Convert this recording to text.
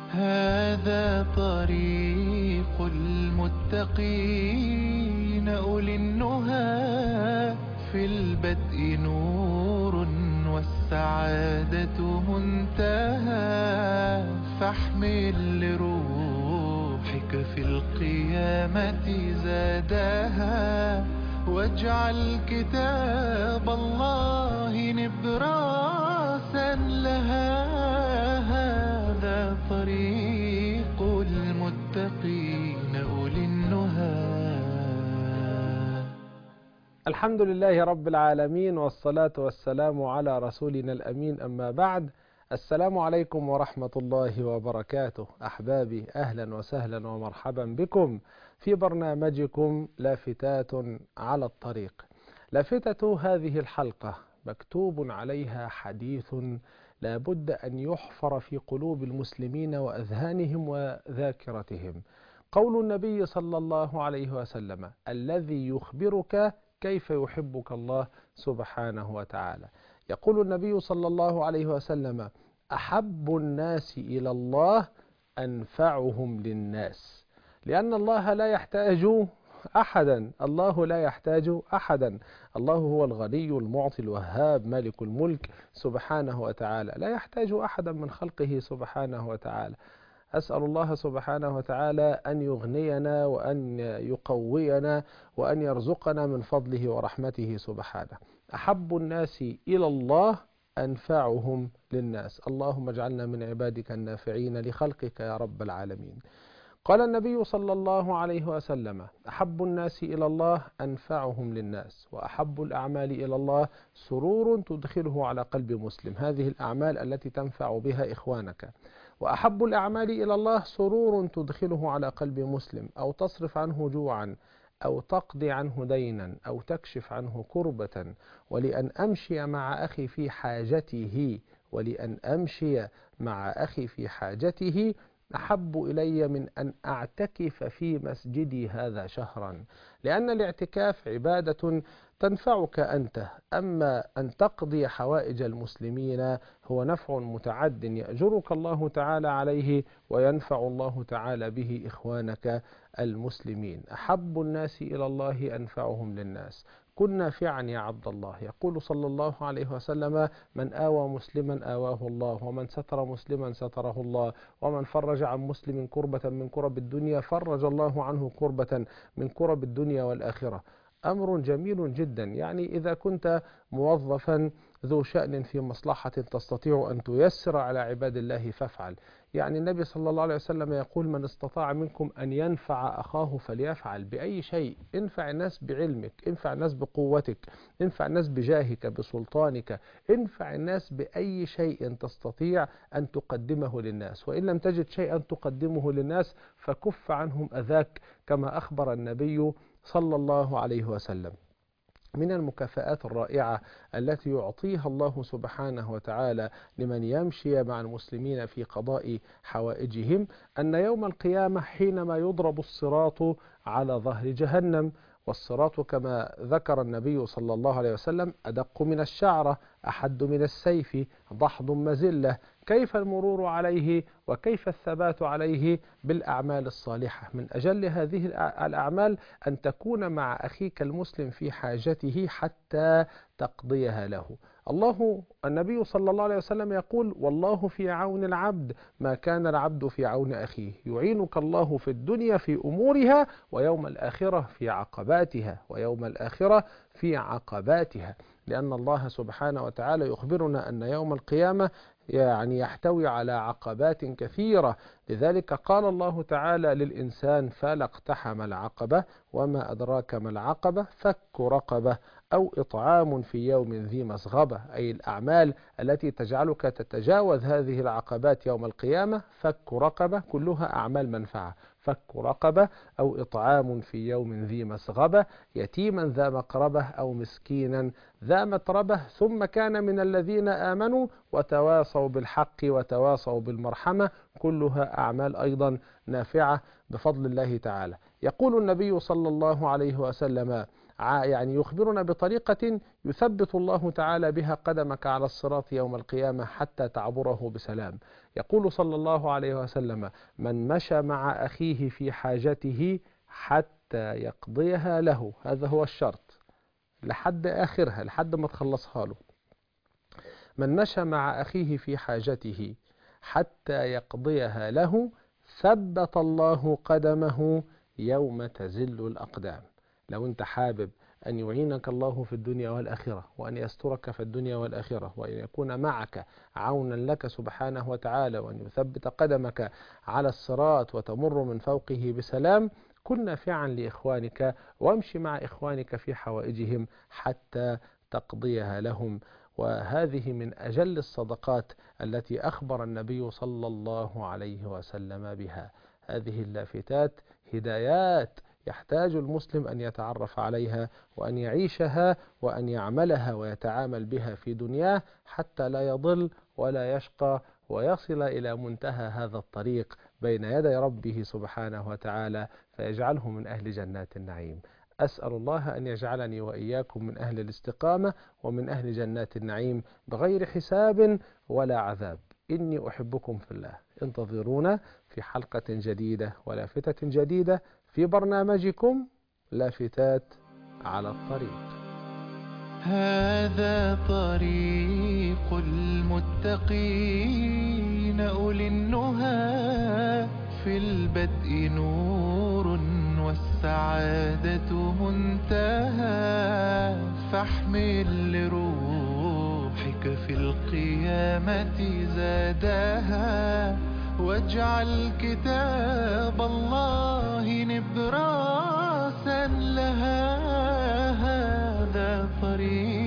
هذا طريق المتقين أولي النهى. في البدء نور والسعادة منتهى. فاحمل لروحك في القيامة زادها، واجعل كتاب الله نبراسا لها. هذا طريق المتقين أولي النهى. الحمد لله رب العالمين، والصلاة والسلام على رسولنا الأمين، أما بعد. السلام عليكم ورحمة الله وبركاته. أحبابي، أهلا وسهلا ومرحبا بكم في برنامجكم لافتات على الطريق. لافتة هذه الحلقة مكتوب عليها حديث لا بد أن يحفر في قلوب المسلمين وأذهانهم وذاكرتهم. قول النبي صلى الله عليه وسلم: الذي يخبرك كيف يحبك الله سبحانه وتعالى. يقول النبي صلى الله عليه وسلم: أحب الناس إلى الله أنفعهم للناس، لأن الله لا يحتاج أحدا. الله لا يحتاج أحدا. الله هو الغني المعطي الوهاب مالك الملك سبحانه وتعالى، لا يحتاج أحدا من خلقه سبحانه وتعالى. أسأل الله سبحانه وتعالى أن يغنينا وأن يقوينا وأن يرزقنا من فضله ورحمته سبحانه. أحب الناس إلى الله أنفعهم للناس. اللهم اجعلنا من عبادك النافعين لخلقك يا رب العالمين. قال النبي صلى الله عليه وسلم: أحب الناس إلى الله أنفعهم للناس، وأحب الأعمال إلى الله سرور تدخله على قلب مسلم. هذه الأعمال التي تنفع بها إخوانك. وأحب الأعمال إلى الله سرور تدخله على قلب مسلم، أو تصرف عنه جوعا، أو تقضي عنه دينا، أو تكشف عنه كربة. ولأن أمشي مع أخي في حاجته أحب إلي من أن أعتكف في مسجدي هذا شهرا، لأن الاعتكاف عبادة تنفعك أنت. أما أن تقضي حوائج المسلمين هو نفع متعد يأجرك الله تعالى عليه، وينفع الله تعالى به إخوانك المسلمين. أحب الناس إلى الله أنفعهم للناس. كن نافعا يا عبد الله. يقول صلى الله عليه وسلم: من آوى مسلما آواه الله، ومن ستر مسلما ستره الله، ومن فرج عن مسلم كربة من كرب الدنيا فرج الله عنه كربة من كرب الدنيا والآخرة. أمر جميل جدا. يعني إذا كنت موظفا ذو شأن في مصلحة تستطيع أن تيسر على عباد الله فافعل. يعني النبي صلى الله عليه وسلم يقول: من استطاع منكم أن ينفع أخاه فليفعل. بأي شيء. انفع الناس بعلمك، انفع الناس بقوتك، انفع الناس بجاهك بسلطانك، انفع الناس بأي شيء تستطيع أن تقدمه للناس. وإن لم تجد شيئا تقدمه للناس فكف عنهم أذاك، كما أخبر النبي صلى الله عليه وسلم. من المكافآت الرائعة التي يعطيها الله سبحانه وتعالى لمن يمشي مع المسلمين في قضاء حوائجهم أن يوم القيامة حينما يضرب الصراط على ظهر جهنم، والصراط كما ذكر النبي صلى الله عليه وسلم أدق من الشعرة، أحد من السيف، ضحض مزلة. كيف المرور عليه وكيف الثبات عليه؟ بالأعمال الصالحة. من أجل هذه الأعمال أن تكون مع أخيك المسلم في حاجته حتى تقضيها له. النبي صلى الله عليه وسلم يقول: والله في عون العبد ما كان العبد في عون أخيه. يعينك الله في الدنيا في أمورها، ويوم الآخرة في عقباتها. لأن الله سبحانه وتعالى يخبرنا أن يوم القيامة يحتوي على عقبات كثيرة. لذلك قال الله تعالى للإنسان: فلا اقتحم العقبة وما أدراك ما العقبة فك رقبة أو إطعام في يوم ذي مسغبة. أي الأعمال التي تجعلك تتجاوز هذه العقبات يوم القيامة. فك رقبة كلها أعمال منفعة. فك رقبة أو إطعام في يوم ذي مسغبة، يتيما ذا مقربة أو مسكينا ذا متربة، ثم كان من الذين آمنوا وتواصوا بالحق وتواصوا بالمرحمة. كلها أعمال أيضا نافعة بفضل الله تعالى. يقول النبي صلى الله عليه وسلم: يعني يخبرنا بطريقة يثبت الله تعالى بها قدمك على الصراط يوم القيامة حتى تعبره بسلام. يقول صلى الله عليه وسلم: من مشى مع أخيه في حاجته حتى يقضيها له، هذا هو الشرط، لحد آخرها، لحد ما تخلصها له. من مشى مع أخيه في حاجته حتى يقضيها له ثبت الله قدمه يوم تزل الأقدام. لو أنت حابب أن يعينك الله في الدنيا والآخرة، وأن يسترك في الدنيا والآخرة، وأن يكون معك عونا لك سبحانه وتعالى، وأن يثبت قدمك على الصراط وتمر من فوقه بسلام، كن نافعا لإخوانك، وامشي مع إخوانك في حوائجهم حتى تقضيها لهم. وهذه من أجل الصدقات التي أخبر النبي صلى الله عليه وسلم بها. هذه اللافتات هدايات يحتاج المسلم أن يتعرف عليها، وأن يعيشها، وأن يعملها ويتعامل بها في دنياه، حتى لا يضل ولا يشقى، ويصل إلى منتهى هذا الطريق بين يدي ربه سبحانه وتعالى، فيجعله من أهل جنات النعيم. أسأل الله أن يجعلني وإياكم من أهل الاستقامة ومن أهل جنات النعيم بغير حساب ولا عذاب. إني أحبكم في الله. انتظرونا في حلقة جديدة ولافتة جديدة في برنامجكم لافتات على الطريق. هذا طريق المتقين أولي النهى، في البدء نور والسعادة منتهى، فاحمل لروحك في القيامة زادها، واجعل كتاب الله نبراسا لها. هذا طريق